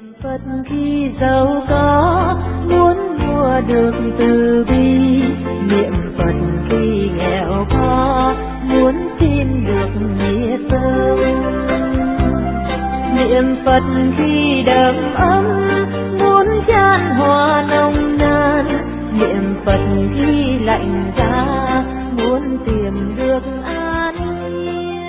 Phật khi giàu có muốn mua được từ bi, niệm Phật khi nghèo khó muốn xin được nghĩa sớm. Niệm Phật khi đầm ấm muốn chan hòa nồng nàn, niệm Phật khi lạnh giá muốn tìm được an yên.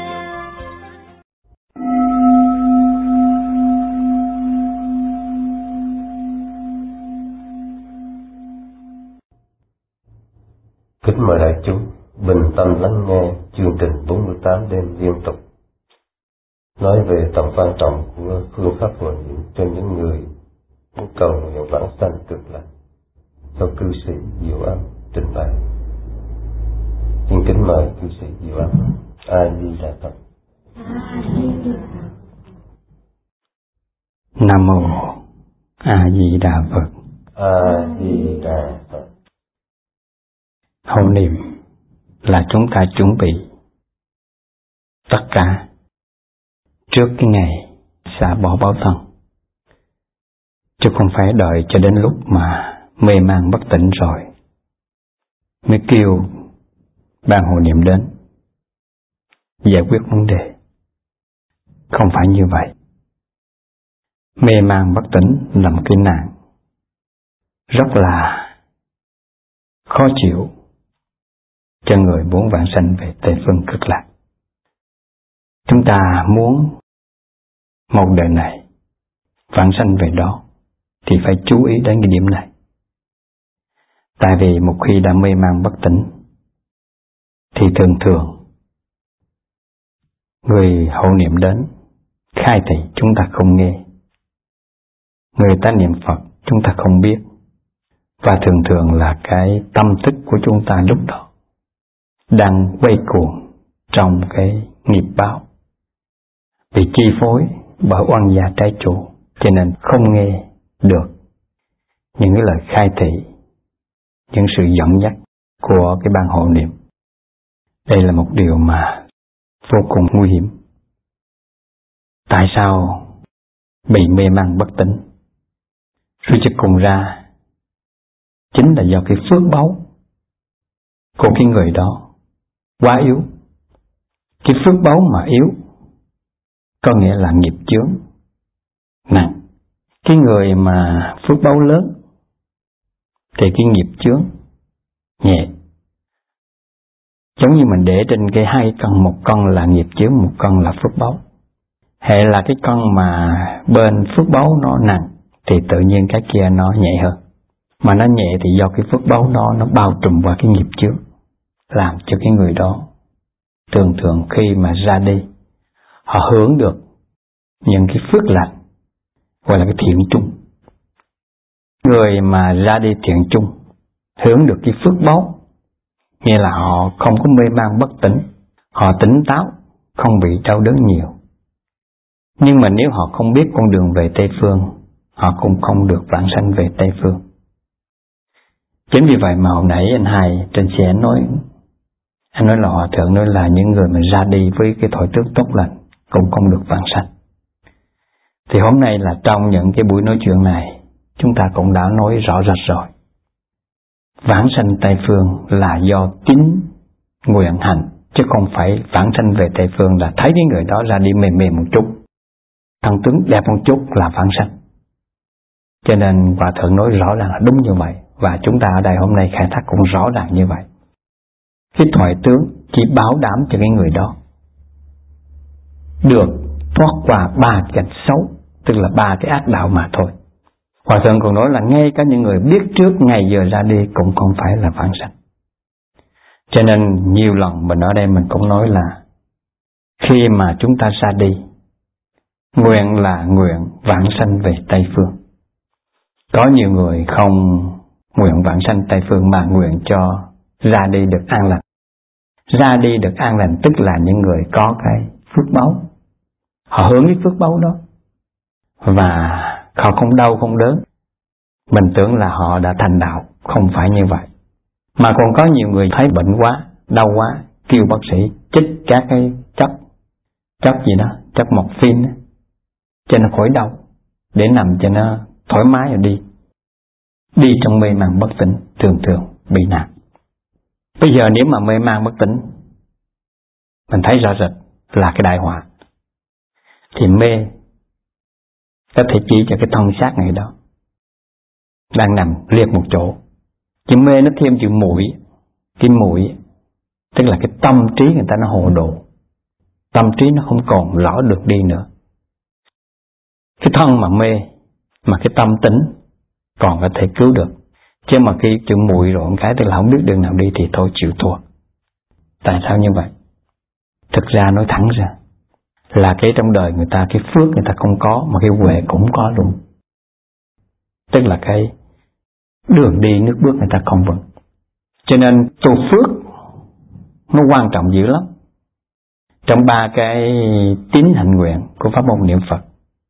Kính mời đại chúng bình tâm lắng nghe chương trình 48 đêm liên tục, nói về tầm quan trọng của phương pháp hồi niệm cho những người muốn cầu nguyện vãng sanh cực lạc, do cư sĩ Diệu Âm trình bày. Xin kính mời cư sĩ Diệu Âm. A Di Đà Phật. Nam mô A Di Đà Phật. A Di Đà Phật. Hộ niệm là chúng ta chuẩn bị tất cả trước cái ngày xả bỏ báo thân, chứ không phải đợi cho đến lúc mà mê man bất tỉnh rồi mới kêu ban hộ niệm đến giải quyết vấn đề. Không phải như vậy. Mê man bất tỉnh là một cái nạn rất là khó chịu cho người muốn vãng sanh về Tây Phương Cực Lạc. Chúng ta muốn một đời này vãng sanh về đó thì phải chú ý đến cái điểm này. Tại vì một khi đã mê man bất tỉnh thì thường người hộ niệm đến khai thị chúng ta không nghe, người ta niệm Phật chúng ta không biết, và thường là cái tâm thức của chúng ta lúc đó đang quay cuồng trong cái nghiệp báo, bị chi phối bởi oan gia trái chủ, cho nên không nghe được những cái lời khai thị, những sự dẫn dắt của cái ban hộ niệm. Đây là một điều mà vô cùng nguy hiểm. Tại sao bị mê man bất tỉnh? Suy cho cùng ra chính là do cái phước báu của cái người đó quá yếu. Cái phước báu mà yếu có nghĩa là nghiệp chướng nặng. Cái người mà phước báu lớn thì cái nghiệp chướng nhẹ. Giống như mình để trên cái hai cân, một cân là nghiệp chướng, một cân là phước báu. Hệ là cái cân mà bên phước báu nó nặng thì tự nhiên cái kia nó nhẹ hơn. Mà nó nhẹ thì do cái phước báu đó nó bao trùm vào cái nghiệp chướng, làm cho cái người đó thường khi mà ra đi họ hưởng được những cái phước lành, gọi là cái thiện chung. Người mà ra đi thiện chung hưởng được cái phước báu, nghĩa là họ không có mê man bất tỉnh, họ tỉnh táo, không bị đau đớn nhiều. Nhưng mà nếu họ không biết con đường về Tây Phương, họ cũng không được vãng sanh về Tây Phương. Chính vì vậy mà hồi nãy anh Hai trên xe anh nói là Hòa Thượng nói là những người mà ra đi với cái thói tướng tốt lành cũng không được vãng sanh. Thì hôm nay là trong những cái buổi nói chuyện này, chúng ta cũng đã nói rõ rệt rồi. Vãng sanh Tây Phương là do chính nguyện hành, chứ không phải vãng sanh về Tây Phương là thấy cái người đó ra đi mềm một chút, thân tướng đẹp một chút là vãng sanh. Cho nên Hòa Thượng nói rõ ràng là đúng như vậy, và chúng ta ở đây hôm nay khai thác cũng rõ ràng như vậy. Cái thoại tướng chỉ bảo đảm cho cái người đó được thoát qua 3 cảnh xấu, tức là 3 cái ác đạo mà thôi. Hòa Thượng còn nói là ngay cả những người biết trước ngày giờ ra đi cũng không phải là vãng sanh. Cho nên nhiều lần mình ở đây mình cũng nói là khi mà chúng ta ra đi, nguyện là nguyện vãng sanh về Tây Phương. Có nhiều người không nguyện vãng sanh Tây Phương mà nguyện cho ra đi được an lành. Ra đi được an lành tức là những người có cái phước báu, họ hưởng cái phước báu đó và họ không đau không đớn. Mình tưởng là họ đã thành đạo, không phải như vậy. Mà còn có nhiều người thấy bệnh quá, đau quá, kêu bác sĩ chích các cái chất gì đó, chất morphine cho nó khỏi đau. để nằm cho nó thoải mái rồi đi. Đi trong mê man bất tỉnh thường thường bị nạn. Bây giờ nếu mà mê man bất tỉnh, mình thấy rõ rệt là cái đại họa. Thì mê có thể chỉ cho cái thân xác này đó đang nằm liệt một chỗ. Chữ mê nó thêm chữ muội. Cái muội tức là cái tâm trí người ta nó hồ đồ, tâm trí nó không còn rõ được đi nữa. Cái thân mà mê mà cái tâm tỉnh còn có thể cứu được. Chứ mà khi chữ muội rồi một cái tức là không biết đường nào đi thì thôi chịu thua. Tại sao như vậy? Thực ra nói thẳng ra là cái trong đời người ta cái phước người ta không có mà cái huệ cũng có luôn. Tức là cái đường đi nước bước người ta không vững. Cho nên tu phước nó quan trọng dữ lắm. Trong 3 cái tín hạnh nguyện của pháp môn niệm Phật,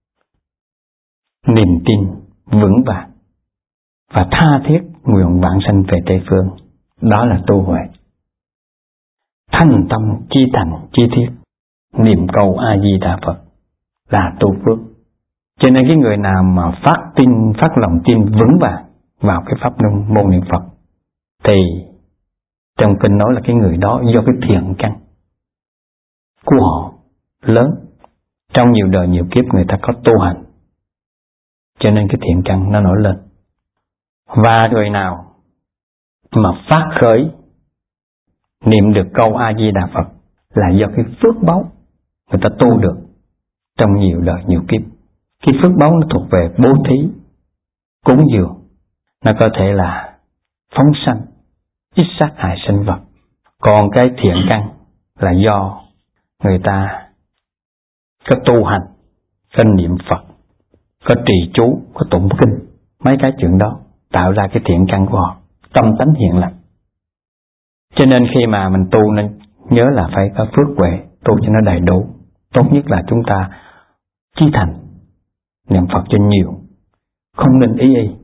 niềm tin vững vàng và tha thiết nguyện vãng sanh về Tây Phương, đó là tu huệ. Thành tâm chi thành chi thiết, niệm câu A Di Đà Phật là tu phước. Cho nên cái người nào mà phát lòng tin vững vàng vào cái pháp môn niệm Phật thì trong kinh nói là cái người đó do cái thiện căn của họ lớn, trong nhiều đời nhiều kiếp người ta có tu hành, cho nên cái thiện căn nó nổi lên. Và người nào mà phát khởi niệm được câu A Di Đà Phật là do cái phước báu người ta tu được trong nhiều đời nhiều kiếp. Cái phước báu nó thuộc về bố thí, cúng dường, nó có thể là phóng sanh, ít sát hại sinh vật. Còn cái thiện căn là do người ta có tu hành, có niệm Phật, có trì chú, có tụng kinh, mấy cái chuyện đó tạo ra cái thiện căn của họ, tâm tánh hiền lành. Cho nên khi mà mình tu nên nhớ là phải có phước huệ, tu cho nó đầy đủ. Tốt nhất là chúng ta chí thành niệm Phật cho nhiều, không nên ý y.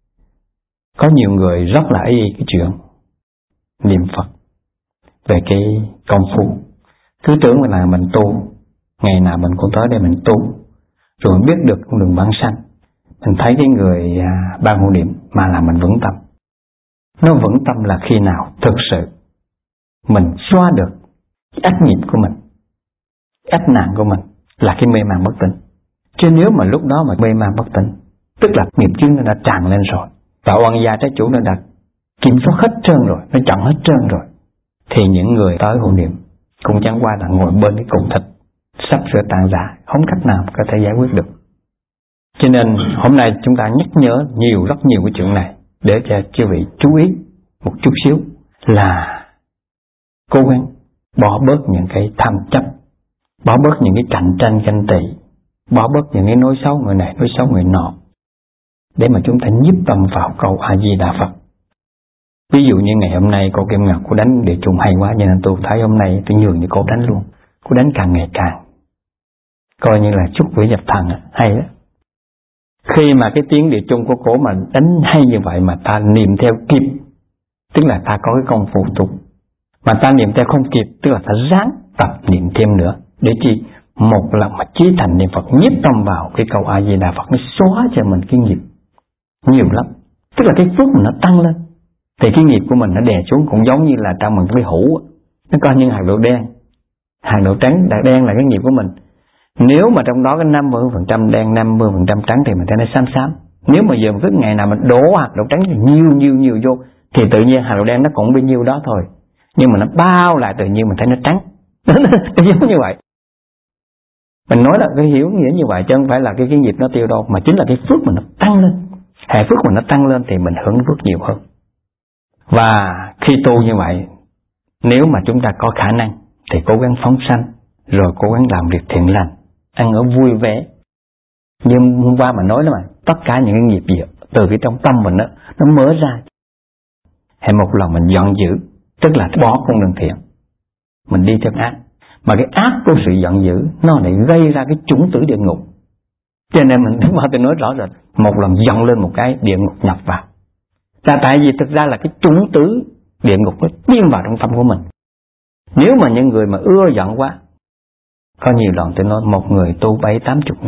Có nhiều người rất là ý cái chuyện niệm Phật về cái công phu, cứ tưởng là mình tu, ngày nào mình cũng tới đây mình tu, rồi mình biết được con đường vãng sanh. Mình thấy cái người ban hộ niệm mà là mình vững tâm. Nó vững tâm là khi nào thực sự mình xóa được cái ách nghiệp của mình, ách nạn của mình là cái mê man bất tỉnh. Chứ nếu mà lúc đó mà mê man bất tỉnh, tức là nghiệp chướng nó đã tràn lên rồi, và oan gia trái chủ nó đã kiểm soát hết trơn rồi, nó chặn hết trơn rồi, thì những người tới hộ niệm cũng chẳng qua là ngồi bên cái cục thịt sắp sửa tàn rã, không cách nào có thể giải quyết được. Cho nên hôm nay chúng ta nhắc nhở rất nhiều cái chuyện này để cho chư vị chú ý một chút xíu, là cố gắng bỏ bớt những cái tham chấp, bỏ bớt những cái cạnh tranh ganh tị, bỏ bớt những cái nói xấu người này, nói xấu người nọ, để mà chúng ta nhiếp tâm vào câu A Di Đà Phật. Ví dụ như ngày hôm nay cô Kim Ngọc cô đánh địa trùng hay quá, cho nên tôi thấy hôm nay tôi nhường cho cô đánh luôn. Cô đánh càng ngày càng coi như là chút quỷ nhập thần, hay đó. Khi mà cái tiếng địa trung của cổ mà đánh hay như vậy mà ta niệm theo kịp, tức là ta có cái công phu tu. Mà ta niệm theo không kịp, tức là ta ráng tập niệm thêm nữa. Để chi? Một lần mà chí thành niệm Phật, nhiếp tâm vào cái câu A Di Đà Phật, nó xóa cho mình cái nghiệp nhiều lắm. Tức là cái phước mình nó tăng lên, thì cái nghiệp của mình nó đè xuống, cũng giống như là trong một cái hũ, nó có những hạt đậu đen, hạt đậu trắng. Đen là cái nghiệp của mình. Nếu mà trong đó cái 50% đen, 50% trắng thì mình thấy nó xám xám. Nếu mà giờ cứ ngày nào mình đổ hạt đậu trắng thì nhiều vô, thì tự nhiên hạt đậu đen nó cũng bấy nhiêu đó thôi. Nhưng mà nó bao lại tự nhiên mình thấy nó trắng. Nó giống như vậy. Mình nói là cái hiểu nghĩa như vậy chứ không phải là cái nghiệp nó tiêu đâu, mà chính là cái phước mình nó tăng lên. Hệ phước mình nó tăng lên thì mình hưởng phước nhiều hơn. Và khi tu như vậy, nếu mà chúng ta có khả năng thì cố gắng phóng sanh, rồi cố gắng làm việc thiện lành, ăn ở vui vẻ. Như hôm qua mà nói đó mà, tất cả những cái nghiệp gì từ cái trong tâm mình đó, nó mở ra. Hãy một lần mình giận dữ, tức là bỏ con đường thiện, mình đi theo ác. Mà cái ác của sự giận dữ nó lại gây ra cái chủng tử địa ngục. Cho nên mình lúc mà tôi nói rõ rồi, một lần giận lên một cái địa ngục nhập vào. Tại vì thực ra là cái chủng tử địa ngục nó tiến vào trong tâm của mình. Nếu mà những người mà ưa giận quá, có nhiều lần tôi nói một người tu 7-80 năm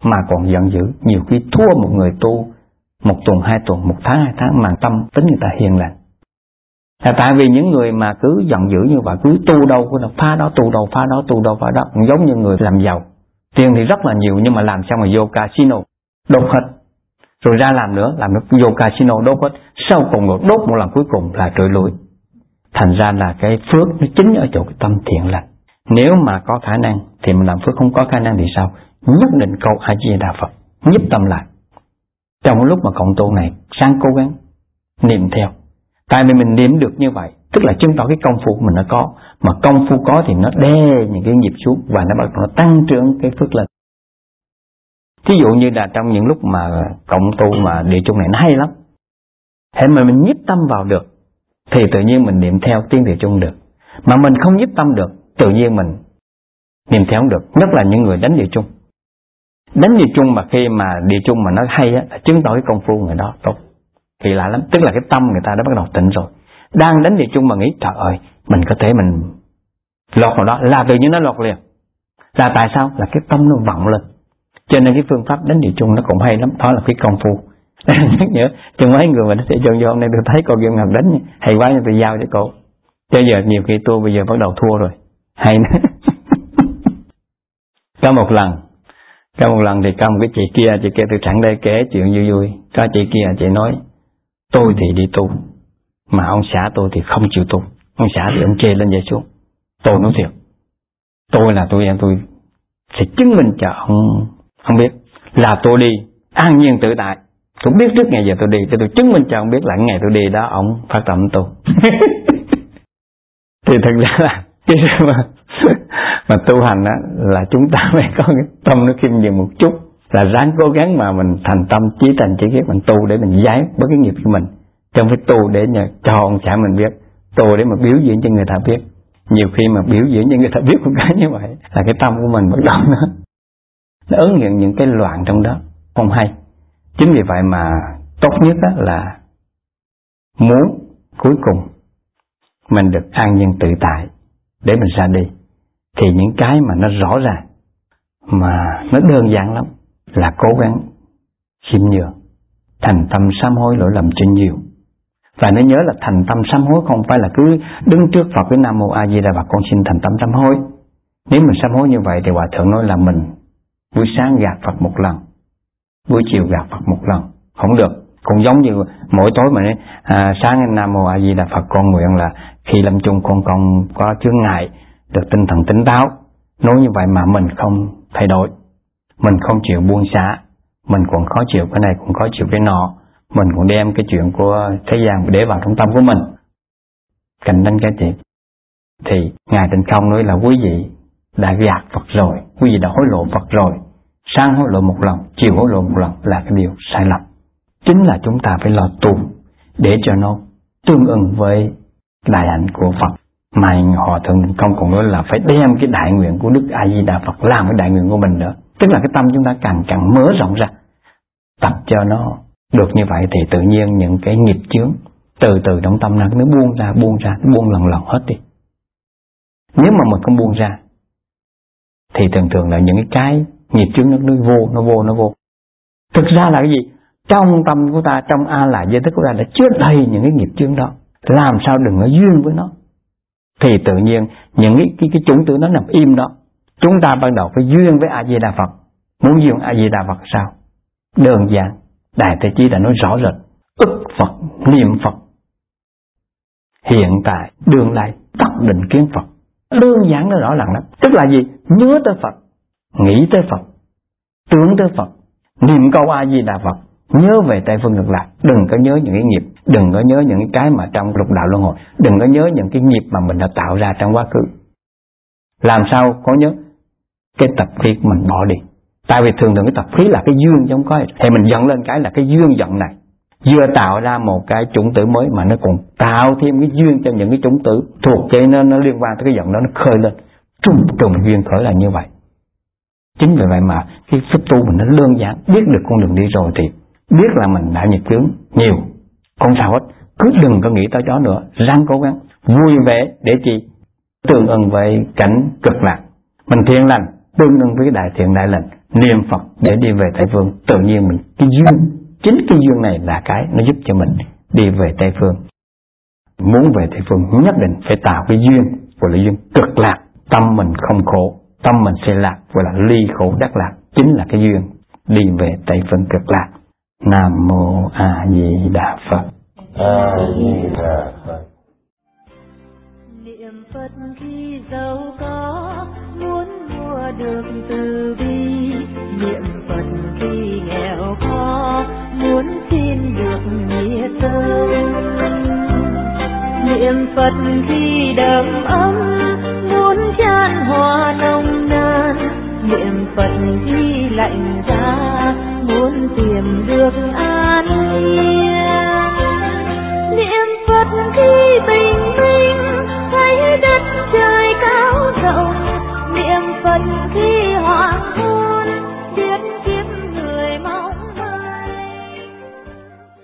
mà còn giận dữ, nhiều khi thua một người tu 1 tuần, 2 tuần, 1 tháng, 2 tháng mà tâm tính người ta hiền lành. Là tại vì những người mà cứ giận dữ như vậy, cứ tu đâu cũng phá đó, tu đâu phá đó, tu đâu phá đó, cũng giống như người làm giàu. Tiền thì rất là nhiều nhưng mà làm sao mà vô casino đốt hết, rồi ra làm nữa vô casino đốt hết, sau cùng rồi đốt một lần cuối cùng là trội lùi. Thành ra là cái phước nó chính ở chỗ cái tâm thiện lành. Nếu mà có khả năng thì mình làm phước, không có khả năng thì sao? Nhất định câu A Di Đà Phật, nhiếp tâm lại. Trong lúc mà cộng tu này, sáng cố gắng niệm theo. Tại vì mình niệm được như vậy, tức là chứng tỏ cái công phu của mình nó có. Mà công phu có thì nó đè những cái nghiệp xuống và nó bắt đầu tăng trưởng cái phước lên. Thí dụ như là trong những lúc mà cộng tu mà địa chung này nó hay lắm. Thế mà mình nhiếp tâm vào được thì tự nhiên mình niệm theo tiếng địa chung được. Mà mình không nhiếp tâm được, tự nhiên mình niệm theo không được. Nhất là những người đánh địa chung. Đánh địa chung mà khi mà địa chung mà nó hay á, là chứng tỏ cái công phu người đó tốt. Kỳ lạ lắm, tức là cái tâm người ta đã bắt đầu tỉnh rồi. Đang đánh địa chung mà nghĩ trời ơi, mình có thể mình lọt vào đó, là tự nhiên nó lọt liền. Là tại sao? Là cái tâm nó vọng lên. Cho nên cái phương pháp đánh địa chung nó cũng hay lắm, đó là cái công phu. Nhắc nhớ, chừng mấy người mà nó sẽ cho hôm nay tôi thấy cô Kim Ngọc đánh hay quá nên tôi giao cho cô. Cho giờ nhiều khi tôi bây giờ bắt đầu thua rồi. Hay nữa. Có một lần thì có một cái chị kia tôi sẵn đây kể chuyện vui vui. Có chị kia chị nói, tôi thì đi tu, mà ông xã tôi thì không chịu tu. Ông xã thì ông chê lên vậy xuống. Tôi nói thiệt, tôi sẽ chứng minh cho ông biết là tôi đi an nhiên tự tại. Tôi biết trước ngày giờ tôi đi, thì tôi chứng minh cho ông biết là ngày tôi đi đó ông phát tâm tu. Thì thật ra là cái mà tu hành á, là chúng ta phải có cái tâm nó khiêm nhường một chút, là ráng cố gắng mà mình thành tâm chí thành chí khiết, mình tu để mình giải bớt cái nghiệp của mình, chứ không phải tu để cho ông xã mình biết, tu để mà biểu diễn cho người ta biết. Nhiều khi mà biểu diễn cho người ta biết một cái như vậy là cái tâm của mình bắt đầu nó ứng hiện những cái loạn trong đó, không hay. Chính vì vậy mà tốt nhất á là muốn cuối cùng mình được an nhiên tự tại để mình ra đi, thì những cái mà nó rõ ràng mà nó đơn giản lắm là cố gắng khiêm nhường, thành tâm sám hối lỗi lầm cho nhiều. Và nên nhớ là thành tâm sám hối không phải là cứ đứng trước Phật với Nam Mô A Di Đà Phật con xin thành tâm sám hối. Nếu mình sám hối như vậy thì Hòa Thượng nói là mình buổi sáng gạt Phật một lần, buổi chiều gạt Phật một lần, không được. Cũng giống như mỗi tối mà nói sáng Nam Mô A Di Đà Phật con nguyện là khi lâm chung con có chướng ngại được tinh thần tỉnh táo. Nói như vậy mà mình không thay đổi, mình không chịu buông xả, mình còn khó chịu cái này, còn khó chịu cái nọ, mình còn đem cái chuyện của thế gian để vào trong tâm của mình, cạnh tranh cái chuyện. Thì Ngài Tịnh Không nói là quý vị đã gạt Phật rồi, quý vị đã hối lộ Phật rồi. Sáng hối lộ một lần, chiều hối lộ một lần là cái điều sai lầm. Chính là chúng ta phải lo tu để cho nó tương ưng với đại hạnh của Phật. Mà Hòa Thượng Tịnh Không còn nói là phải đem cái đại nguyện của Đức A Di Đà Phật làm cái đại nguyện của mình nữa. Tức là cái tâm chúng ta càng mở rộng ra, tập cho nó được như vậy thì tự nhiên những cái nghiệp chướng từ từ trong tâm nó buông lần hết đi. Nếu mà mình không buông ra thì thường là những cái nghiệp chướng nó vô. Thực ra là cái gì? Trong tâm của ta, trong A Lại giới thức của ta đã chứa đầy những cái nghiệp chướng đó. Làm sao đừng có duyên với nó, thì tự nhiên những cái chủng tử nó nằm im đó. Chúng ta ban đầu phải duyên với A Di Đà Phật. Muốn duyên A Di Đà Phật sao? Đơn giản, Đại Thế Chí đã nói rõ rệt, ức Phật, niệm Phật, hiện tại đương lai tất định kiến Phật. Đơn giản nó rõ ràng lắm. Tức là gì? Nhớ tới Phật, nghĩ tới Phật, tưởng tới Phật, niệm câu A Di Đà Phật, nhớ về Tây Phương Cực Lạc. Đừng có nhớ những cái nghiệp, đừng có nhớ những cái mà trong lục đạo luân hồi, đừng có nhớ những cái nghiệp mà mình đã tạo ra trong quá khứ. Làm sao có nhớ? Cái tập khí mình bỏ đi. Tại vì thường cái tập khí là cái duyên giống có, thì mình giận lên cái là cái duyên giận này vừa tạo ra một cái chủng tử mới, mà nó còn tạo thêm cái duyên cho những cái chủng tử thuộc cái nó liên quan tới cái giận đó, nó khơi lên trùng duyên khởi là như vậy. Chính vì vậy mà cái pháp tu mình nó đơn giản, biết được con đường đi rồi thì biết là mình đã nghiệp chướng nhiều, không sao hết. Cứ đừng có nghĩ tới đó nữa, ráng cố gắng vui vẻ để chi? Tương ưng với cảnh cực lạc. Mình thiện lành tương ưng với đại thiện đại lành, niệm Phật để đi về Tây Phương, tự nhiên mình cái duyên, chính cái duyên này là cái nó giúp cho mình đi về Tây Phương. Muốn về Tây Phương nhất định phải tạo cái duyên, gọi là duyên cực lạc, tâm mình không khổ, tâm mình sẽ lạc, gọi là ly khổ đắc lạc, chính là cái duyên đi về Tây Phương cực lạc. Nam mô A Di Đà Phật. A Di Đà Phật. Niệm Phật khi giàu có, muốn mua được từ bi. Niệm Phật khi nghèo khó, muốn xin được nghĩa tâm. Niệm Phật khi đầm ấm, muốn chan hòa nồng nàn. Niệm Phật khi lạnh giá, muốn tìm được